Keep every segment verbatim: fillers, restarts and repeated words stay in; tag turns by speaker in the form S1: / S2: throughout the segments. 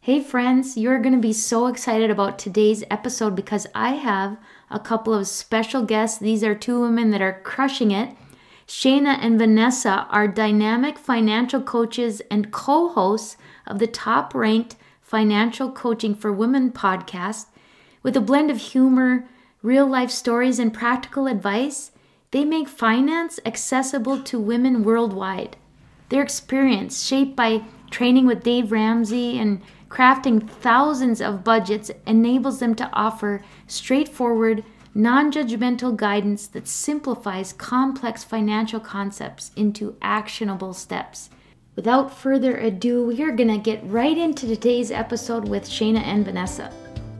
S1: Hey friends, you're going to be so excited about today's episode because I have a couple of special guests. These are two women that are crushing it. Shayna and Vanessa are dynamic financial coaches and co-hosts of the top-ranked Financial Coaching for Women podcast. With a blend of humor, real-life stories, and practical advice, they make finance accessible to women worldwide. Their experience, shaped by training with Dave Ramsey and crafting thousands of budgets, enables them to offer straightforward, non judgmental guidance that simplifies complex financial concepts into actionable steps. Without further ado, we are going to get right into today's episode with Shayna and Vanessa.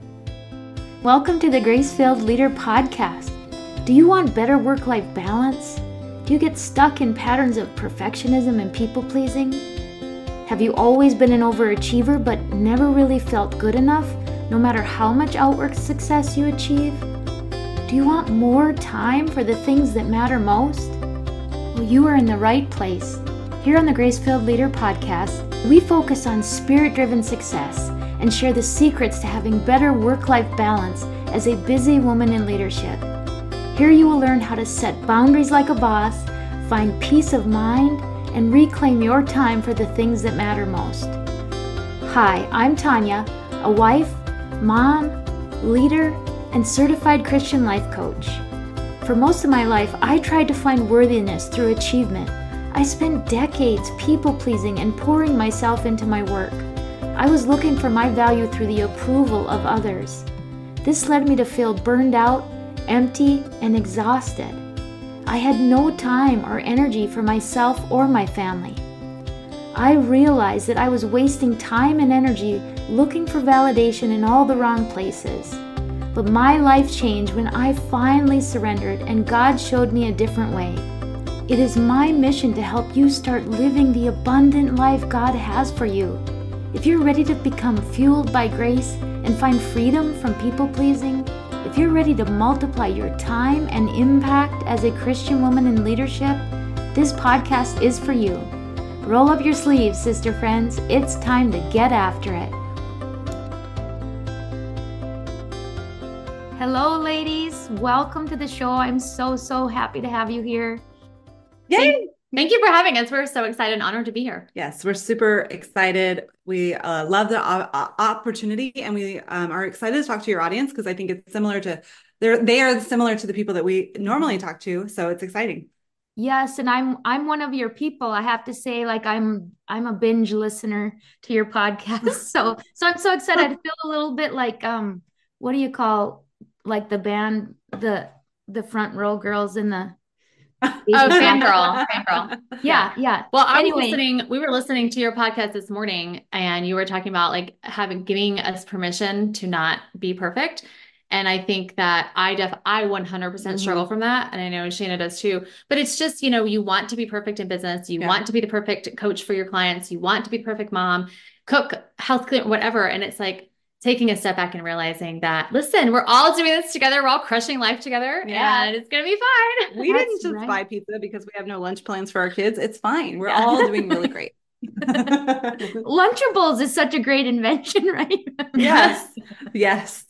S1: Welcome to the Grace-Filled Leader Podcast. Do you want better work-life balance? Do you get stuck in patterns of perfectionism and people-pleasing? Have you always been an overachiever but never really felt good enough, no matter how much outward success you achieve? Do you want more time for the things that matter most? Well, you are in the right place. Here on the Grace-Filled Leader Podcast, we focus on spirit-driven success and share the secrets to having better work-life balance as a busy woman in leadership. Here you will learn how to set boundaries like a boss, find peace of mind, and reclaim your time for the things that matter most. Hi, I'm Tanya, a wife, mom, leader, and certified Christian life coach. For most of my life, I tried to find worthiness through achievement. I spent decades people-pleasing and pouring myself into my work. I was looking for my value through the approval of others. This led me to feel burned out, empty, and exhausted. I had no time or energy for myself or my family. I realized that I was wasting time and energy looking for validation in all the wrong places. But my life changed when I finally surrendered and God showed me a different way. It is my mission to help you start living the abundant life God has for you. If you're ready to become fueled by grace and find freedom from people-pleasing, if you're ready to multiply your time and impact as a Christian woman in leadership, this podcast is for you. Roll up your sleeves, sister friends. It's time to get after it. Hello, ladies. Welcome to the show. I'm so, so happy to have you here.
S2: Yay! Thank, thank you for having us. We're so excited and honored to be here.
S3: Yes, we're super excited. We uh, love the uh, opportunity, and we um, are excited to talk to your audience because I think it's similar to they're they are similar to the people that we normally talk to. So it's exciting.
S1: Yes, and I'm I'm one of your people. I have to say, like I'm I'm a binge listener to your podcast. So so I'm so excited. I feel a little bit like um what do you call like the band the the front row girls in the
S2: oh, fangirl, fangirl.
S1: Yeah, yeah.
S2: Well, I
S1: anyway.
S2: was listening, we were listening to your podcast this morning and you were talking about like having, giving us permission to not be perfect. And I think that I def I one hundred percent mm-hmm. struggle from that. And I know Shayna does too, but it's just, you know, you want to be perfect in business. You yeah. want to be the perfect coach for your clients. You want to be perfect mom, cook, health, whatever. And it's like, taking a step back and realizing that, listen, we're all doing this together. We're all crushing life together yeah. and it's going to be fine.
S3: We That's didn't just right. buy pizza because we have no lunch plans for our kids. It's fine. We're yeah. all doing really great.
S1: Lunchables is such a great invention, right?
S3: Yes. Yes.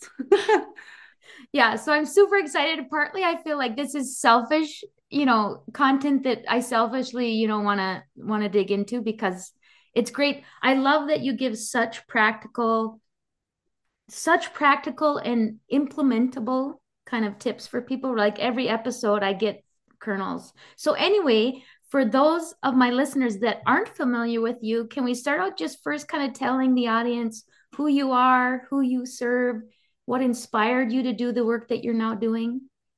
S1: Yeah. So I'm super excited. Partly, I feel like this is selfish, you know, content that I selfishly, you know, want to, want to dig into because it's great. I love that you give such practical such practical and implementable kind of tips for people. Like every episode I get kernels. So anyway, for those of my listeners that aren't familiar with you, can we start out just first kind of telling the audience who you are, who you serve, what inspired you to do the work that you're now doing?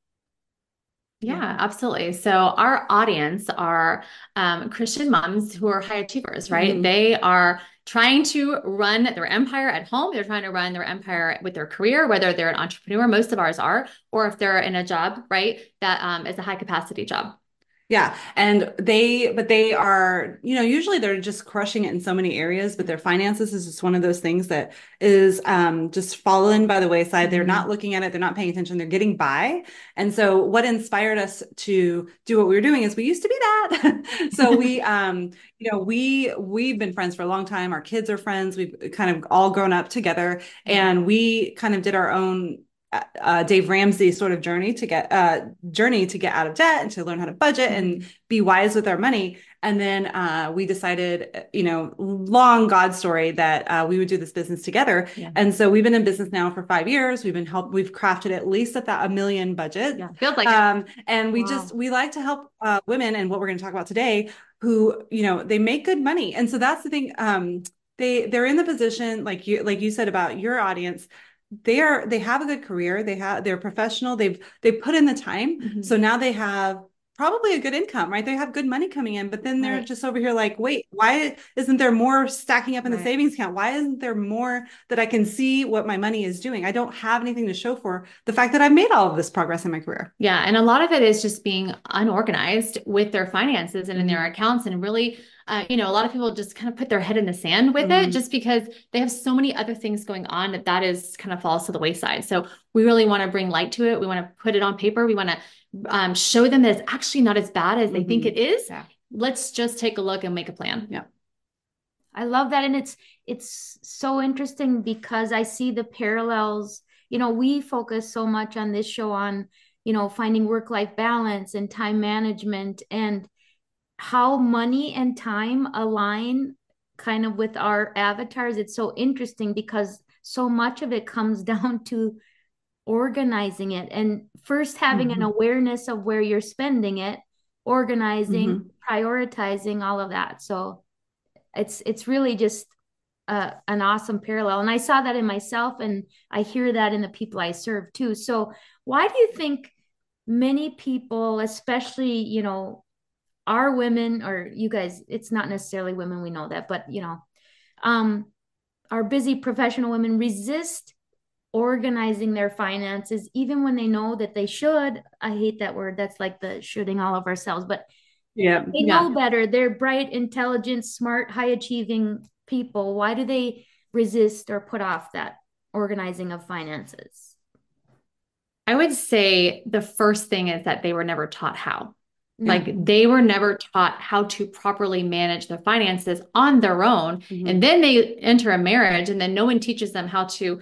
S2: Yeah, absolutely. So our audience are um, Christian moms who are high achievers, right? Mm-hmm. They are trying to run their empire at home. They're trying to run their empire with their career, whether they're an entrepreneur, most of ours are, or if they're in a job, right? That um, is a high capacity job.
S3: Yeah. And they, but they are, you know, usually they're just crushing it in so many areas, but their finances is just one of those things that is um, just fallen by the wayside. They're not
S2: Mhm.
S3: looking at it. They're not paying attention. They're getting by. And so what inspired us to do what we were doing is we used to be that. So we, um, you know, we, we've been friends for a long time. Our kids are friends. We've kind of all grown up together and we kind of did our own uh, Dave Ramsey sort of journey to get uh, journey to get out of debt and to learn how to budget and
S2: Mhm.
S3: be wise with our money. And then uh, we decided, you know, long God story that uh, we would do this business together.
S2: Yeah.
S3: And so we've been in business now for five years. We've been help. We've crafted at least at that a million budget.
S2: Yeah. Feels like it.
S3: Um, and we
S1: Wow.
S3: just we like to help uh, women, and what we're going to talk about today, who you know they make good money. And so that's the thing. Um, they they're in the position like you like you said about your audience, they are they have a good career, they have they're professional, they've they've put in the time,
S2: Mhm.
S3: so now they have probably a good income, right? They have good money coming in, but then they're
S1: Right.
S3: just over here like, wait, why isn't there more stacking up in the
S1: Right.
S3: savings account? Why isn't there more that I can see what my money is doing? I don't have anything to show for the fact that I've made all of this progress in my career.
S2: Yeah. And a lot of it is just being unorganized with their finances and in their
S3: Mhm.
S2: accounts. And really, uh, you know, a lot of people just kind of put their head in the sand with it
S3: Mhm.
S2: just because they have so many other things going on that that is kind of falls to the wayside. So we really want to bring light to it. We want to put it on paper. We want to um, show them that it's actually not as bad as they think
S3: Mhm.
S2: it is.
S3: Yeah.
S2: Let's just take a look and make a plan.
S3: Yeah.
S1: I love that. And it's it's so interesting because I see the parallels. You know, we focus so much on this show on, you know, finding work-life balance and time management and how money and time align kind of with our avatars. It's so interesting because so much of it comes down to organizing it and first having an
S3: Mhm.
S1: awareness of where you're spending it, organizing,
S3: Mhm.
S1: prioritizing all of that. So it's it's really just uh, an awesome parallel. And I saw that in myself, and I hear that in the people I serve too. So why do you think many people, especially, you know, our women, or you guys, it's not necessarily women, we know that, but you know, um, our busy professional women resist organizing their finances, even when they know that they should? I hate that word. That's like the shooting all of ourselves, but
S3: Yeah.
S1: they
S2: Yeah.
S1: know better. They're bright, intelligent, smart, high achieving people. Why do they resist or put off that organizing of finances?
S2: I would say the first thing is that they were never taught how. Like
S1: Mm-hmm.
S2: they were never taught how to properly manage their finances on their own.
S3: Mhm.
S2: And then they enter a marriage and then no one teaches them how to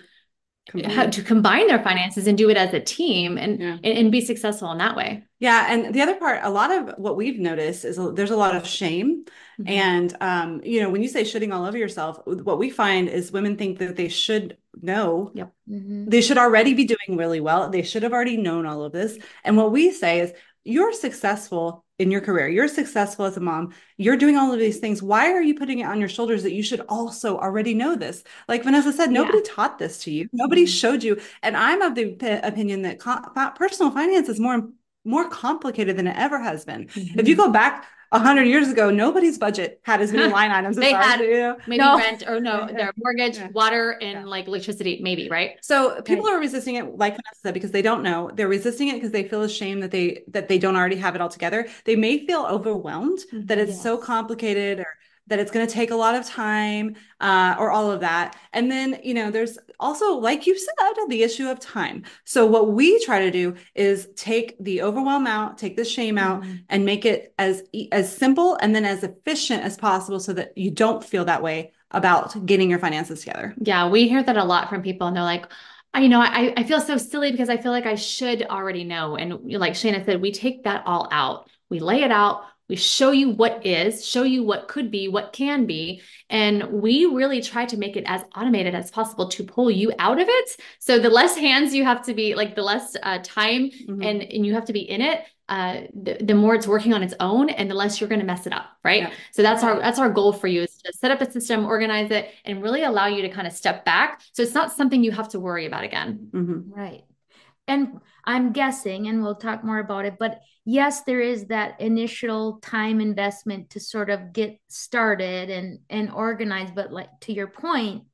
S2: how
S3: Combine.
S2: to combine their finances and do it as a team and,
S3: Yeah.
S2: and and be successful in that way.
S3: Yeah, and the other part, a lot of what we've noticed is there's a lot of shame.
S2: Mhm.
S3: And um, you know, when you say shitting all over yourself, what we find is women think that they should know.
S2: Yep.
S1: Mm-hmm.
S3: They should already be doing really well. They should have already known all of this. And what we say is, you're successful in your career. You're successful as a mom. You're doing all of these things. Why are you putting it on your shoulders that you should also already know this? Like Vanessa said, nobody
S1: Yeah.
S3: taught this to you. Nobody
S2: Mhm.
S3: showed you. And I'm of the p- opinion that co- personal finance is more more complicated than it ever has been.
S2: Mhm.
S3: If you go back a hundred years ago, nobody's budget had as many line items as
S2: They
S3: ours.
S2: had
S3: You know?
S2: maybe
S1: No.
S2: rent or no,
S3: Yeah.
S2: their mortgage,
S3: Yeah.
S2: water, and
S3: Yeah.
S2: like electricity, maybe, right?
S3: So people
S1: Right.
S3: are resisting it, like Vanessa said, because they don't know. They're resisting it because they feel ashamed that they that they don't already have it all together. They may feel overwhelmed that it's so
S1: Yes.
S3: complicated or that it's going to take a lot of time uh, or all of that. And then, you know, there's also, like you said, the issue of time. So what we try to do is take the overwhelm out, take the shame out,
S2: Mhm.
S3: and make it as e- as simple and then as efficient as possible so that you don't feel that way about getting your finances together.
S2: Yeah, we hear that a lot from people, and they're like, I, you know, I, I feel so silly because I feel like I should already know. And like Shana said, we take that all out. We lay it out. We show you what is, show you what could be, what can be. And we really try to make it as automated as possible to pull you out of it. So the less hands you have to be, like the less uh, time
S3: Mhm.
S2: and, and you have to be in it, uh, the, the more it's working on its own and the less you're going to mess it up. Right.
S3: Yeah.
S2: So that's our,
S1: Right.
S2: that's our goal for you, is to set up a system, organize it, and really allow you to kind of step back. So it's not something you have to worry about again.
S3: Mhm.
S1: Right. And I'm guessing, and we'll talk more about it, but yes, there is that initial time investment to sort of get started and and organize. But like to your point,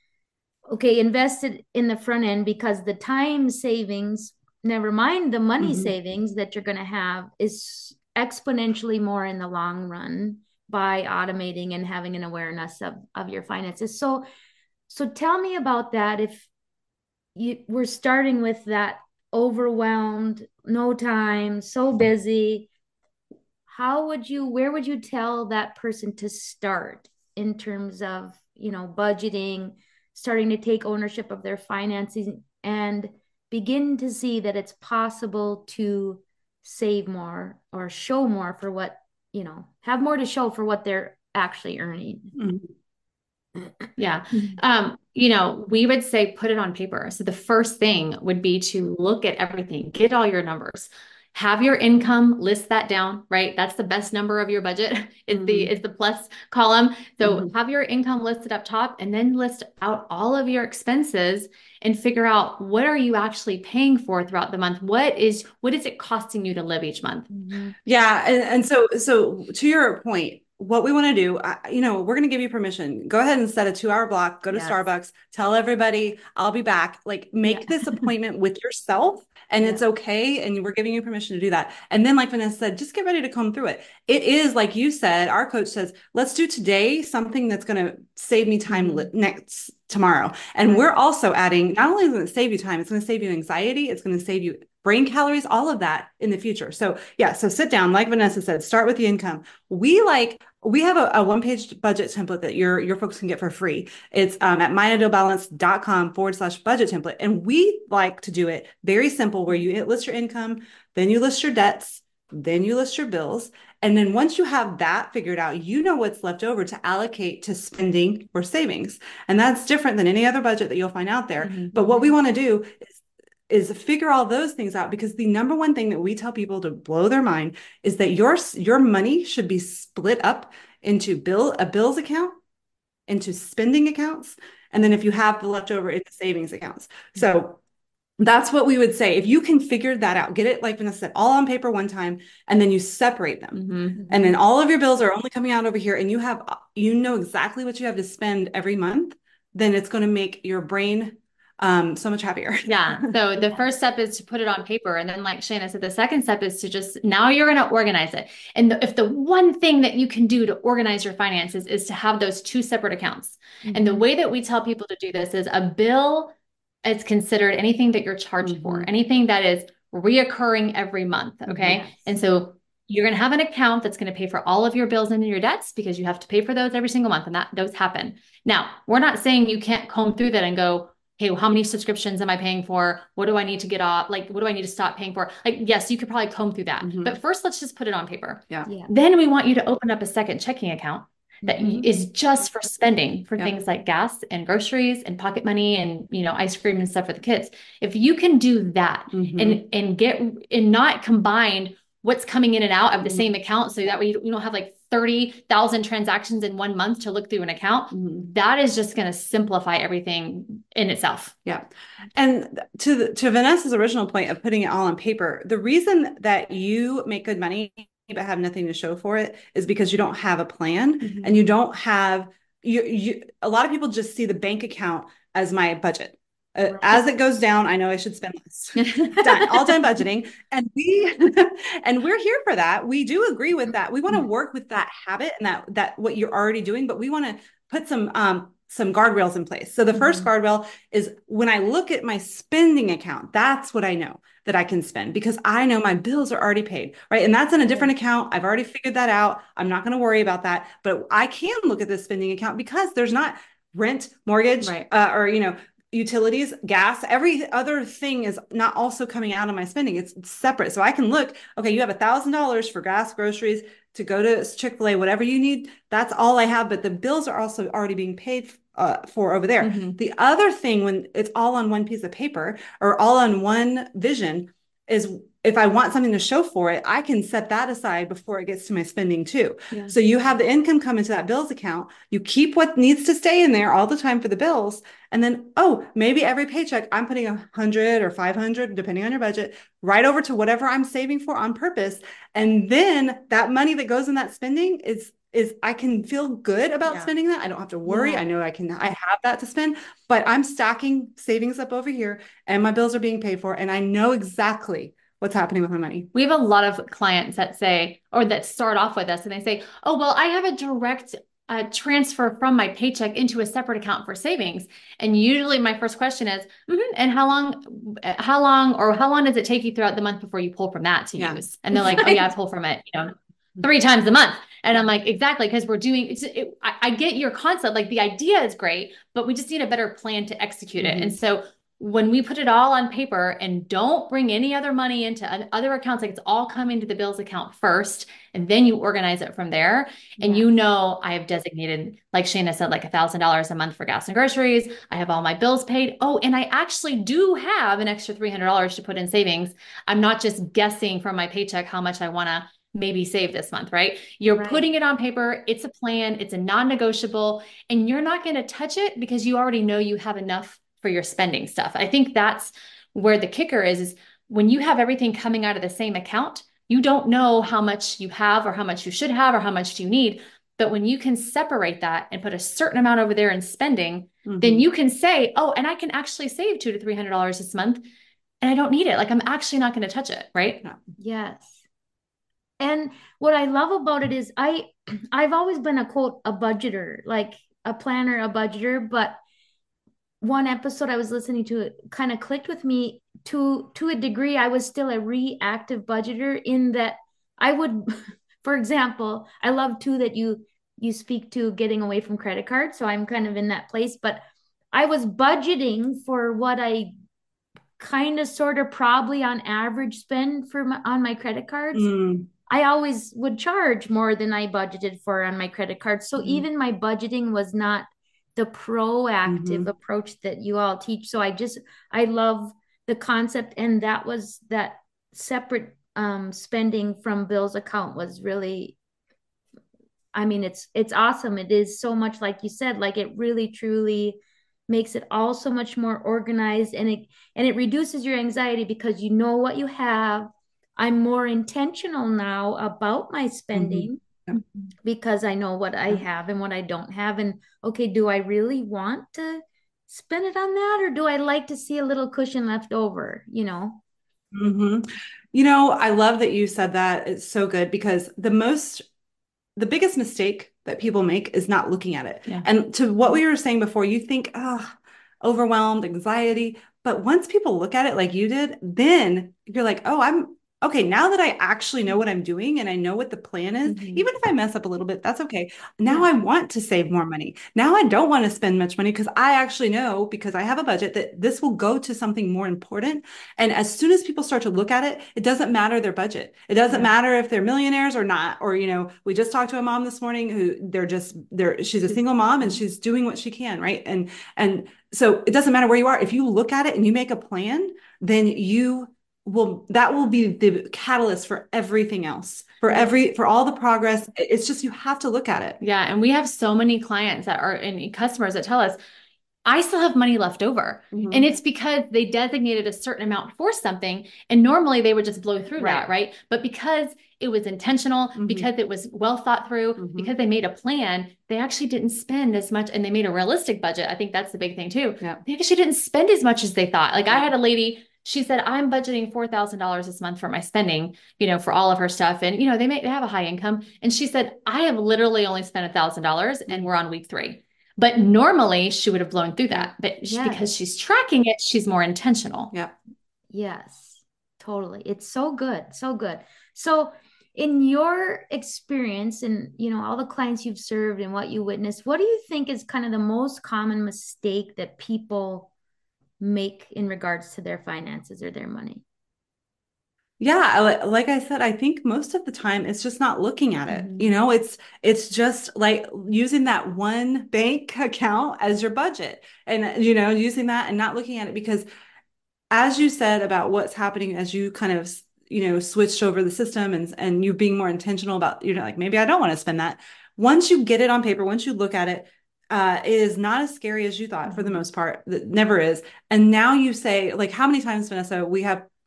S1: okay, invested in the front end because the time savings, never mind the money
S3: Mhm.
S1: savings that you're going to have, is exponentially more in the long run by automating and having an awareness of, of your finances. So, so tell me about that. If you we're starting with that overwhelmed, no time, so busy, how would you, where would you tell that person to start in terms of, you know, budgeting, starting to take ownership of their finances and begin to see that it's possible to save more or show more for what, you know, have more to show for what they're actually earning?
S3: Mm-hmm.
S2: Yeah. Um, you know, we would say put it on paper. So the first thing would be to look at everything, get all your numbers, have your income, list that down, right? That's the best number of your budget is the,
S3: Mm-hmm.
S2: is the plus column. So
S3: Mm-hmm.
S2: have your income listed up top and then list out all of your expenses and figure out what are you actually paying for throughout the month? What is, what is it costing you to live each month?
S1: Mm-hmm.
S3: Yeah. And, and so, so to your point, what we want to do, I, you know, we're going to give you permission. Go ahead and set a two hour block, go to
S1: Yes.
S3: Starbucks, tell everybody I'll be back. Like make
S1: Yeah.
S3: this appointment with yourself and
S1: Yeah.
S3: it's okay. And we're giving you permission to do that. And then like Vanessa said, just get ready to comb through it. It is like you said, our coach says, let's do today something that's going to save me time
S1: Mhm.
S3: li- next tomorrow. And
S1: Right.
S3: we're also adding, not only is it going to save you time, it's going to save you anxiety. It's going to save you brain calories, all of that in the future. So yeah, so sit down, like Vanessa said, start with the income. We like, we have a, a one-page budget template that your, your folks can get for free. It's um, at myidealbalance.com forward slash budget template. And we like to do it very simple where you list your income, then you list your debts, then you list your bills. And then once you have that figured out, you know what's left over to allocate to spending or savings. And that's different than any other budget that you'll find out there.
S2: Mm-hmm.
S3: But what we want to do is is figure all those things out, because the number one thing that we tell people to blow their mind is that your your money should be split up into bill a bills account, into spending accounts, and then if you have the leftover, into savings accounts. So that's what we would say. If you can figure that out, get it, like Vanessa said, all on paper one time, and then you separate them.
S2: Mm-hmm.
S3: And then all of your bills are only coming out over here, and you have, you know exactly what you have to spend every month, then it's going to make your brain um, so much happier.
S2: Yeah. So the first step is to put it on paper. And then like Shana said, the second step is to just, now you're going to organize it. And the, if the one thing that you can do to organize your finances is to have those two separate accounts. Mm-hmm. And the way that we tell people to do this is a bill is considered anything that you're charged mm-hmm. for, anything that is reoccurring every month. Okay. Yes. And so you're going to have an account that's going to pay for all of your bills and your debts, because you have to pay for those every single month. And that those happen. Now, we're not saying you can't comb through that and go, hey, well, how many subscriptions am I paying for? What do I need to get off? Like, what do I need to stop paying for? Like, yes, you could probably comb through that. Mm-hmm. But first, let's just put it on paper.
S3: Yeah. yeah.
S2: Then we want you to open up a second checking account that mm-hmm. is just for spending, for
S3: yeah.
S2: things like gas and groceries and pocket money and, you know, ice cream and stuff for the kids. If you can do that mm-hmm. and, and get, and not combine what's coming in and out of the mm-hmm. same account, so that way you don't have like thirty thousand transactions in one month to look through an account, mm-hmm. that is just going to simplify everything in itself.
S3: Yeah. And to the, to Vanessa's original point of putting it all on paper, the reason that you make good money but have nothing to show for it is because you don't have a plan mm-hmm. and you don't have, you, you, a lot of people just see the bank account as my budget. Uh, right. As it goes down, I know I should spend less. Done, all done budgeting. And we, and we're here for that. We do agree with that. We want to work with that habit and that, that what you're already doing, but we want to put some, um, some guardrails in place. So the mm-hmm. first guardrail is when I look at my spending account, that's what I know that I can spend, because I know my bills are already paid, right? And that's in a different account. I've already figured that out. I'm not going to worry about that, but I can look at this spending account because there's not rent, mortgage, right. uh, or, you know, utilities, gas, every other thing is not also coming out of my spending. It's, it's separate. So I can look, okay, you have a thousand dollars for gas, groceries, to go to Chick-fil-A, whatever you need. That's all I have. But the bills are also already being paid uh, for over there. Mm-hmm. The other thing, when it's all on one piece of paper or all on one vision, is if I want something to show for it, I can set that aside before it gets to my spending too. Yeah. So you have the income come into that bills account. You keep what needs to stay in there all the time for the bills. And then, oh, maybe every paycheck I'm putting a hundred or five hundred, depending on your budget, right over to whatever I'm saving for on purpose. And then that money that goes in that spending is, is I can feel good about yeah. spending that. I don't have to worry. Yeah. I know I can, I have that to spend, but I'm stacking savings up over here and my bills are being paid for. And I know exactly what's happening with my money.
S2: We have a lot of clients that say, or that start off with us and they say, oh, well, I have a direct uh, transfer from my paycheck into a separate account for savings. And usually my first question is, mm-hmm, and how long, how long, or how long does it take you throughout the month before you pull from that to yeah. use? And they're like, oh yeah, I pull from it, you know, three times a month. And I'm like, exactly. Cause we're doing, it's, it, I, I get your concept. Like the idea is great, but we just need a better plan to execute mm-hmm. it. And so when we put it all on paper and don't bring any other money into other accounts, like it's all coming to the bills account first, and then you organize it from there. And yeah. you know, I have designated, like Shana said, like a thousand dollars a month for gas and groceries. I have all my bills paid. Oh, and I actually do have an extra three hundred dollars to put in savings. I'm not just guessing from my paycheck how much I want to maybe save this month, right? You're right. putting it on paper. It's a plan. It's a non-negotiable, and you're not going to touch it because you already know you have enough for your spending stuff. I think that's where the kicker is, is when you have everything coming out of the same account, you don't know how much you have or how much you should have or how much do you need. But when you can separate that and put a certain amount over there in spending, mm-hmm. then you can say, oh, and I can actually save two to three hundred dollars this month, and I don't need it. Like I'm actually not going to touch it, right?
S1: Yes. And what I love about it is I, I've always been a quote, a budgeter, like a planner, a budgeter, but one episode I was listening to, it kind of clicked with me to, to a degree. I was still a reactive budgeter in that I would, for example, I love too that you, you speak to getting away from credit cards. So I'm kind of in that place, but I was budgeting for what I kind of sort of probably on average spend for my, on my credit cards. Mm. I always would charge more than I budgeted for on my credit cards. So mm. even my budgeting was not the proactive mm-hmm. approach that you all teach. So I just, I love the concept. And that was that separate um, spending from Bill's account was really, I mean, it's, it's awesome. It is so much, like you said, like it really, truly makes it all so much more organized, and it, and it reduces your anxiety because you know what you have. I'm more intentional now about my spending. Mm-hmm. Because I know what I have and what I don't have. And okay, do I really want to spend it on that? Or do I like to see a little cushion left over, you know?
S3: Mm-hmm. You know, I love that you said that. It's so good because the most, the biggest mistake that people make is not looking at it. Yeah. And to what we were saying before, you think, oh, overwhelmed, anxiety. But once people look at it like you did, then you're like, oh, I'm, okay, now that I actually know what I'm doing and I know what the plan is, mm-hmm. even if I mess up a little bit, that's okay. Now yeah. I want to save more money. Now I don't want to spend much money because I actually know, because I have a budget, that this will go to something more important. And as soon as people start to look at it, it doesn't matter their budget. It doesn't yeah. matter if they're millionaires or not. Or, you know, we just talked to a mom this morning who they're just, they're, she's a single mom and she's doing what she can, right? And, and so it doesn't matter where you are. If you look at it and you make a plan, then you will, that will be the catalyst for everything else, for every, for all the progress. It's just, you have to look at it.
S2: Yeah. And we have so many clients that are, and customers that tell us, I still have money left over. Mm-hmm. And it's because they designated a certain amount for something. And normally they would just blow through right. that, right? But because it was intentional, mm-hmm. because it was well thought through, mm-hmm. because they made a plan, they actually didn't spend as much, and they made a realistic budget. I think that's the big thing too. Yeah. They actually didn't spend as much as they thought. Like I had a lady, she said, I'm budgeting four thousand dollars this month for my spending, you know, for all of her stuff. And, you know, they may they have a high income. And she said, I have literally only spent a thousand dollars and we're on week three. But normally she would have blown through that. But she, yes. because she's tracking it, she's more intentional.
S3: Yeah.
S1: Yes, totally. It's so good. So good. So in your experience and, you know, all the clients you've served and what you witnessed, what do you think is kind of the most common mistake that people make in regards to their finances or their money?
S3: Yeah, like I said, I think most of the time it's just not looking at it. Mm-hmm. You know, it's it's just like using that one bank account as your budget, and you know, using that and not looking at it, because as you said about what's happening as you kind of, you know, switched over the system and and you being more intentional about, you know, like maybe I don't want to spend that. Once you get it on paper, once you look at it, Uh, it is not as scary as you thought for the most part. That never is. And now you say, like, how many times, Vanessa, we have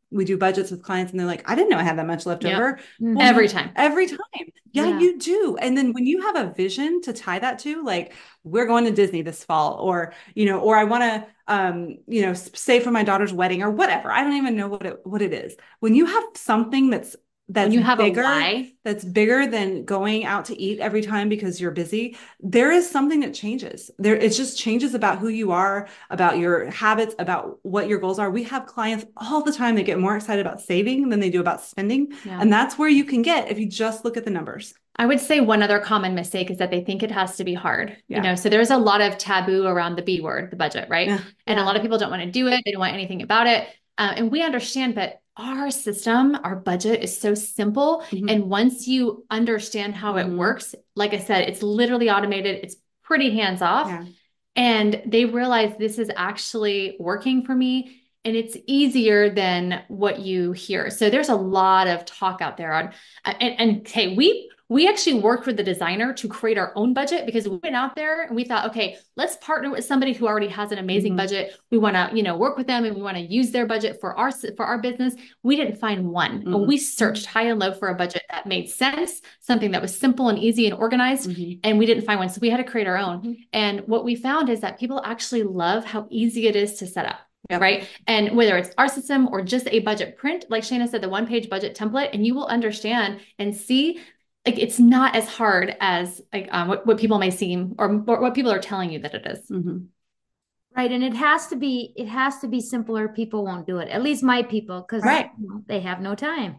S3: we do budgets with clients and they're like, I didn't know I had that much left
S2: Yep.
S3: over.
S1: Mhm.
S3: Well,
S2: Every
S3: you-
S2: time.
S3: Every time. Yeah,
S1: Yeah.
S3: you do. And then when you have a vision to tie that to, like, we're going to Disney this fall, or, you know, or I want to, um, you know, s- save for my daughter's wedding or whatever. I don't even know what it, what it is. When you have something that's, that's
S2: When you have
S3: bigger,
S2: a why,
S3: that's bigger than going out to eat every time because you're busy, there is something that changes. There, it just changes about who you are, about your habits, about what your goals are. We have clients all the time that get more excited about saving than they do about spending.
S2: yeah.
S3: And that's where you can get if you just look at the numbers.
S2: I would say one other common mistake is that they think it has to be hard.
S3: Yeah.
S2: You know, so there's a lot of taboo around the B word, the budget, right?
S3: Yeah.
S2: And a
S1: Yeah.
S2: lot of people don't want to do it. They don't want anything about it. Uh, and we understand, but our system, our budget is so simple.
S3: Mhm.
S2: And once you understand how
S3: Mhm.
S2: it works, like I said, it's literally automated. It's pretty hands off.
S3: Yeah.
S2: And they realize this is actually working for me. And it's easier than what you hear. So there's a lot of talk out there on, and, and hey, we we actually worked with the designer to create our own budget because we went out there and we thought, okay, let's partner with somebody who already has an amazing
S3: Mhm.
S2: budget. We want to, you know, work with them and we want to use their budget for our for our business. We didn't find one.
S3: Mhm.
S2: We searched high and low for a budget that made sense, something that was simple and easy and organized,
S3: Mhm.
S2: and we didn't find one. So we had to create our own.
S3: Mhm.
S2: And what we found is that people actually love how easy it is to set up.
S3: Yep.
S2: Right. And whether it's our system or just a budget print, like Shana said, the one page budget template, and you will understand and see like it's not as hard as like um, what, what people may seem or, or what people are telling you that it is.
S3: Mhm.
S1: Right. And it has to be, it has to be simpler. People won't do it. At least my people, because
S2: Right.
S1: you know, they have no time.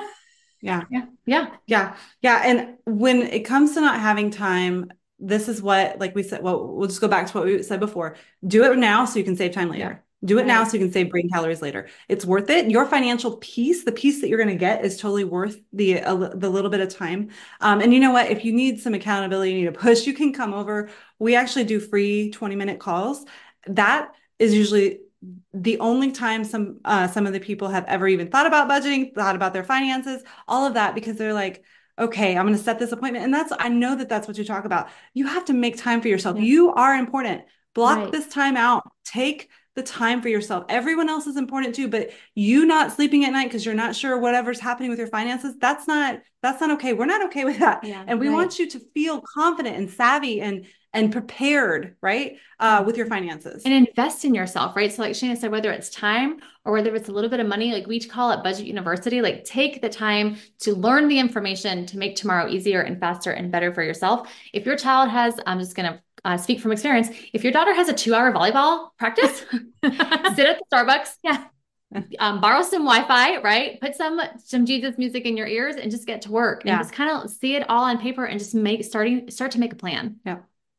S3: Yeah.
S2: Yeah. Yeah.
S3: Yeah. Yeah. And when it comes to not having time, this is what, like we said, well, we'll just go back to what we said before. Do it now so you can save time later. Do it now
S1: Right.
S3: so you can save brain calories later. It's worth it. Your financial piece, the piece that you're going to get is totally worth the, uh, the little bit of time. Um, and you know what? If you need some accountability, you need a push, you can come over. We actually do free twenty minute calls. That is usually the only time some uh, some of the people have ever even thought about budgeting, thought about their finances, all of that, because they're like, okay, I'm going to set this appointment. And that's, I know that that's what you talk about. You have to make time for yourself.
S2: Yeah.
S3: You are important. Block
S1: Right.
S3: this time out. Take the time for yourself. Everyone else is important too, but you not sleeping at night because you're not sure whatever's happening with your finances, that's not, that's not okay. We're not okay with that.
S2: Yeah,
S3: and we
S1: right.
S3: want you to feel confident and savvy and and prepared, right? Uh, with your finances.
S2: And invest in yourself, right? So like Shana said, whether it's time or whether it's a little bit of money, like we call it Budget University, like take the time to learn the information to make tomorrow easier and faster and better for yourself. If your child has, I'm just going to uh, speak from experience. If your daughter has a two hour volleyball practice, sit at the Starbucks,
S1: Yeah.
S2: um, borrow some Wi-Fi, right? Put some, some Jesus music in your ears and just get to work
S3: Yeah.
S2: and just kind of see it all on paper and just make, starting, start to make a plan.
S3: Yeah.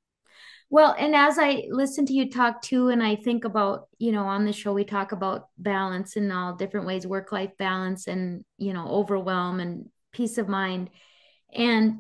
S1: Well, and as I listen to you talk too, and I think about, you know, on the show, we talk about balance in all different ways, work-life balance and, you know, overwhelm and peace of mind. And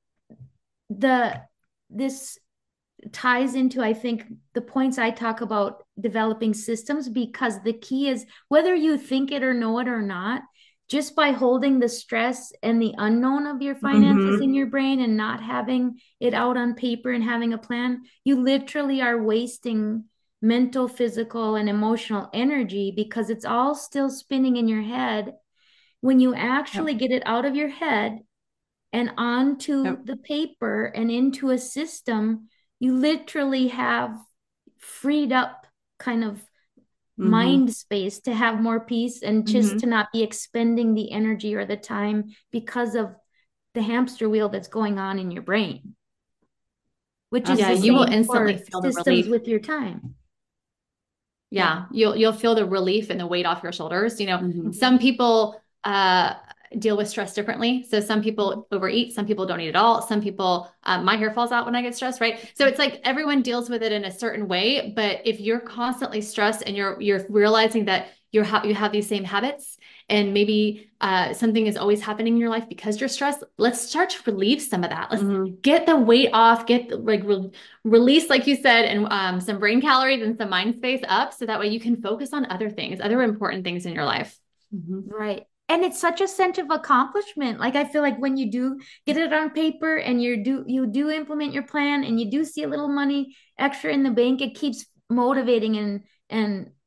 S1: the, this ties into, I think, the points I talk about developing systems, because the key is whether you think it or know it or not, just by holding the stress and the unknown of your finances
S3: Mhm.
S1: in your brain and not having it out on paper and having a plan, you literally are wasting mental, physical, and emotional energy because it's all still spinning in your head. When you actually get it out of your head and onto
S3: Yep.
S1: the paper and into a system, you literally have freed up kind of
S3: Mhm.
S1: mind space to have more peace and just
S3: Mhm.
S1: to not be expending the energy or the time because of the hamster wheel that's going on in your brain, which is
S2: Yeah,
S1: the
S2: you will
S1: same
S2: instantly
S1: for
S2: feel the
S1: systems
S2: relief.
S1: with your time.
S2: Yeah, you'll you'll feel the relief and the weight off your shoulders. You know,
S3: Mhm.
S2: some people uh deal with stress differently. So some people overeat, some people don't eat at all. Some people, um, my hair falls out when I get stressed, right? So it's like everyone deals with it in a certain way. But if you're constantly stressed and you're you're realizing that you're ha- you have these same habits, and maybe uh, something is always happening in your life because you're stressed, let's start to relieve some of that. Let's
S3: Mhm.
S2: get the weight off, get the, like re- release, like you said, and um, some brain calories and some mind space up, so that way you can focus on other things, other important things in your life.
S3: Mhm.
S1: Right. And it's such a sense of accomplishment. Like I feel like when you do get it on paper and you do you do implement your plan and you do see a little money extra in the bank, it keeps motivating and and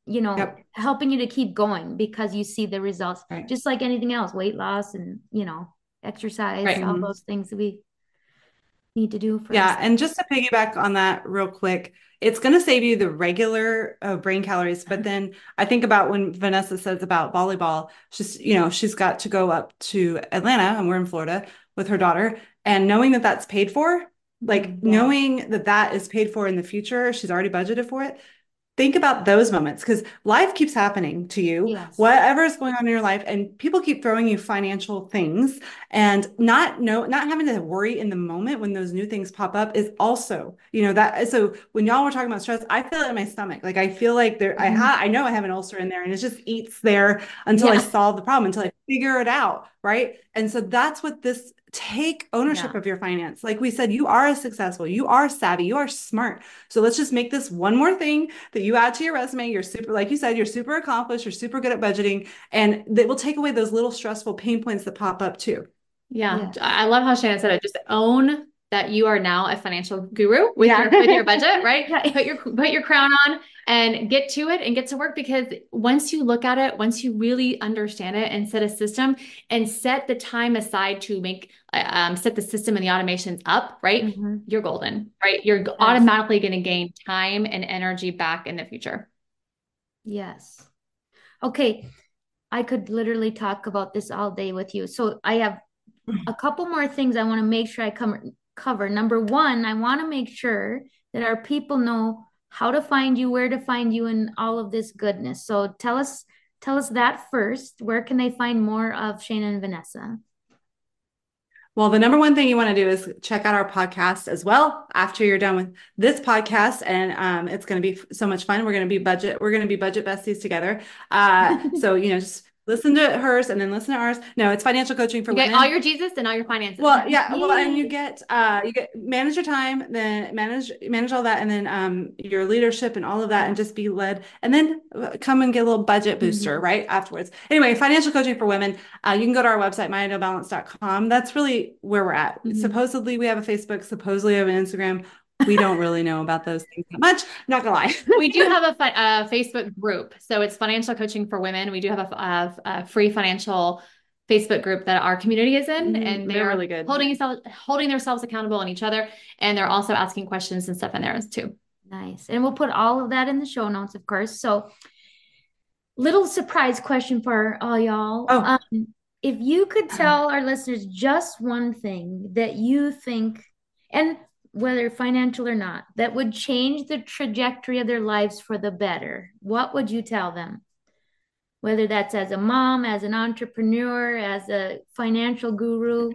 S1: you know,
S3: Yep.
S1: helping you to keep going because you see the results,
S3: Right.
S1: just like anything else, weight loss and, you know, exercise,
S2: Right.
S1: all
S3: Mhm.
S1: those things that we need to do for
S3: Yeah,
S1: us.
S3: and just to piggyback on that real quick, it's going to save you the regular uh, brain calories. But then I think about when Vanessa says about volleyball, she's, you know, she's got to go up to Atlanta and we're in Florida with her daughter. And knowing that that's paid for, like
S1: Mm, yeah.
S3: knowing that that is paid for in the future, she's already budgeted for it. Think about those moments because life keeps happening to you,
S1: Yes.
S3: whatever is going on in your life, and people keep throwing you financial things, and not know, not having to worry in the moment when those new things pop up is also, you know, that. So when y'all were talking about stress, I feel it in my stomach. Like I feel like there, I
S1: Mhm.
S3: have, I know I have an ulcer in there, and it just eats there until I
S1: Yeah.
S3: solve the problem, until I figure it out, right? And so that's what this take ownership
S1: Yeah.
S3: of your finance. Like we said, you are successful, you are savvy, you are smart. So let's just make this one more thing that you add to your resume. You're super, like you said, you're super accomplished, you're super good at budgeting, and that will take away those little stressful pain points that pop up too.
S2: Yeah.
S1: Yeah.
S2: I love how Shannon said it. Just own that you are now a financial guru with
S3: Yeah.
S2: your with your budget, right?
S1: Yeah.
S2: Put your put your crown on and get to it and get to work because once you look at it, once you really understand it and set a system and set the time aside to make um set the system and the automations up, right?
S1: Mhm.
S2: You're golden, right? You're
S1: Yes.
S2: automatically going to gain time and energy back in the future.
S1: Yes. Okay. I could literally talk about this all day with you. So I have a couple more things I want to make sure I cover. Cover. Number one, I want to make sure that our people know how to find you, where to find you, and all of this goodness. So tell us, tell us that first. Where can they find more of Shana and Vanessa?
S3: Well, the number one thing you want to do is check out our podcast as well after you're done with this podcast. And um, it's going to be so much fun. We're going to be budget, we're going to be budget besties together. Uh, so, you know, just listen to hers and then listen to ours. No, it's financial coaching for
S2: You get
S3: women.
S2: all your Jesus and all your finances.
S3: Well, yeah, well, and you
S1: Yay.
S3: get uh you get manage your time, then manage manage all that, and then um your leadership and all of that, and just be led, and then uh, come and get a little budget booster
S1: Mhm.
S3: right afterwards. Anyway, financial coaching for women. Uh, you can go to our website, my ideal balance dot com. That's really where we're at.
S1: Mhm.
S3: Supposedly we have a Facebook, supposedly we have an Instagram. We don't really know about those things that much. Not gonna lie.
S2: We do have a, fi- a Facebook group. So it's financial coaching for women. We do have a, a, a free financial Facebook group that our community is in,
S3: Mhm.
S2: and
S3: They're
S2: they're
S3: really good.
S2: holding yourself, holding themselves accountable on each other. And they're also asking questions and stuff in there too.
S1: Nice. And we'll put all of that in the show notes, of course. So, little surprise question for all y'all.
S3: Oh.
S1: Um, if you could tell our listeners just one thing that you think, and whether financial or not, that would change the trajectory of their lives for the better, what would you tell them? Whether that's as a mom, as an entrepreneur, as a financial guru.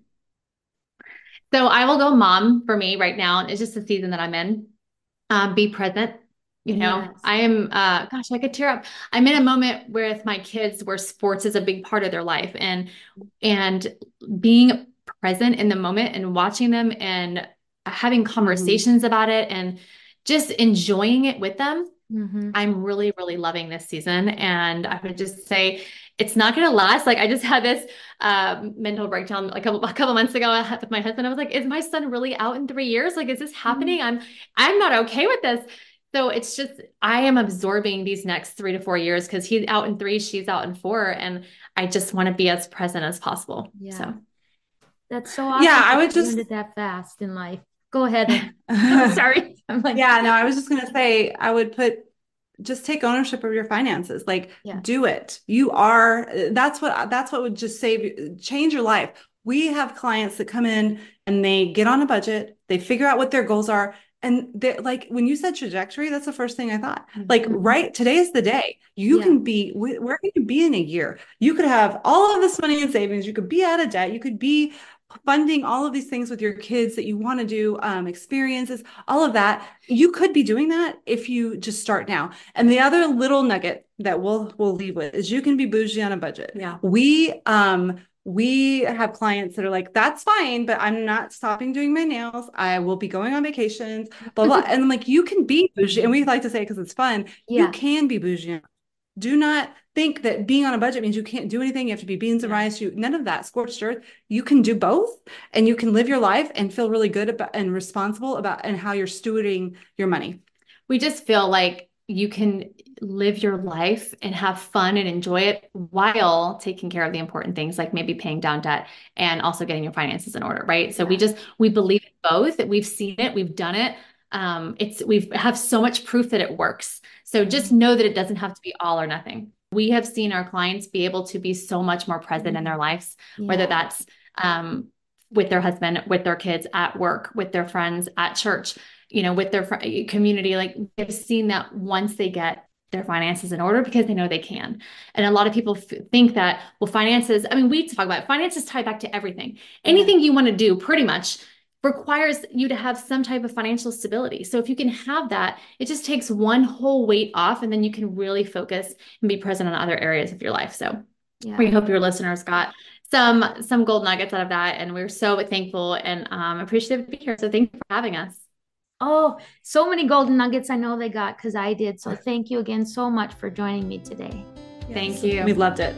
S2: So I will go mom for me right now. And it's just the season that I'm in. Um, be present. You know,
S1: Yes.
S2: I am, uh, gosh, I could tear up. I'm in a moment with my kids where sports is a big part of their life and, and being present in the moment and watching them and having conversations mm-hmm. about it and just enjoying it with them.
S1: Mm-hmm.
S2: I'm really, really loving this season. And I would just say it's not going to last. Like I just had this uh, mental breakdown like a, a couple months ago with my husband. I was like, is my son really out in three years? Like, is this happening? Mm-hmm. I'm, I'm not okay with this. So it's just, I am absorbing these next three to four years because he's out in three, she's out in four. And I just want to be as present as possible.
S1: Yeah.
S2: So
S1: that's so awesome.
S3: Yeah, I would just
S1: it that fast in life. Go ahead. I'm sorry. I'm like,
S3: yeah, no, I was just going to say, I would put, just take ownership of your finances. Like yeah. do it. You are, that's what, that's what would just save you, change your life. We have clients that come in and they get on a budget, they figure out what their goals are. And they're like, when you said trajectory, that's the first thing I thought. Like, mm-hmm. right, today is the day. You yeah. can be, where can you be in a year? You could have all of this money in savings. You could be out of debt. You could be funding all of these things with your kids that you want to do, um, experiences, all of that. You could be doing that if you just start now. And the other little nugget that we'll, we'll leave with is you can be bougie on a budget.
S2: Yeah.
S3: We, um, we have clients that are like, that's fine, but I'm not stopping doing my nails. I will be going on vacations, blah, blah. And I'm like, you can be bougie. And we like to say, because it's fun, yeah. you can be bougie. Do not think that being on a budget means you can't do anything. You have to be beans and yeah. rice. You, none of that, scorched earth. You can do both and you can live your life and feel really good about and responsible about and how you're stewarding your money.
S2: We just feel like you can live your life and have fun and enjoy it while taking care of the important things, like maybe paying down debt and also getting your finances in order, right? So yeah. we just, we believe in both, that we've seen it, we've done it. Um, it's, we've have so much proof that it works. So just know that it doesn't have to be all or nothing. We have seen our clients be able to be so much more present mm-hmm. in their lives, yeah. whether that's um, with their husband, with their kids, at work, with their friends, at church, you know, with their fr- community. Like they've seen that once they get their finances in order, because they know they can. And a lot of people f- think that, well, finances, I mean, we talk about it, finances tie back to everything. Anything you want to do pretty much requires you to have some type of financial stability. So if you can have that, it just takes one whole weight off, and then you can really focus and be present on other areas of your life. So yeah. we hope your listeners got some, some gold nuggets out of that. And we're so thankful and um, appreciative to be here. So thank you for having us.
S1: Oh, so many golden nuggets I know they got, because I did. So thank you again so much for joining me today.
S2: Yes. Thank you.
S3: We loved it.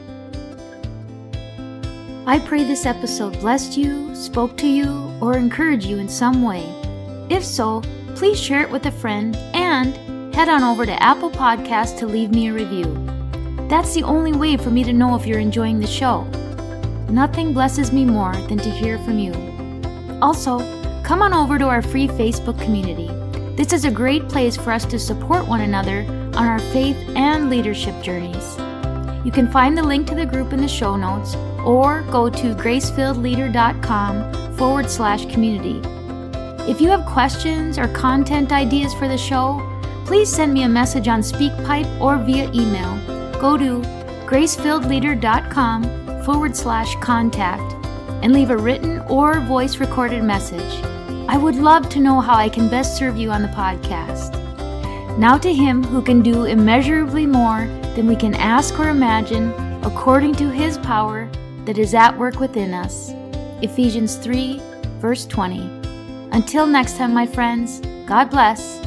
S1: I pray this episode blessed you, spoke to you, or encouraged you in some way. If so, please share it with a friend and head on over to Apple Podcasts to leave me a review. That's the only way for me to know if you're enjoying the show. Nothing blesses me more than to hear from you. Also, come on over to our free Facebook community. This is a great place for us to support one another on our faith and leadership journeys. You can find the link to the group in the show notes, or go to gracefilledleader.com forward slash community. If you have questions or content ideas for the show, please send me a message on SpeakPipe or via email. Go to gracefilledleader.com forward slash contact and leave a written or voice recorded message. I would love to know how I can best serve you on the podcast. Now to Him who can do immeasurably more than we can ask or imagine, according to His power that is at work within us. Ephesians three, verse twenty. Until next time, my friends, God bless.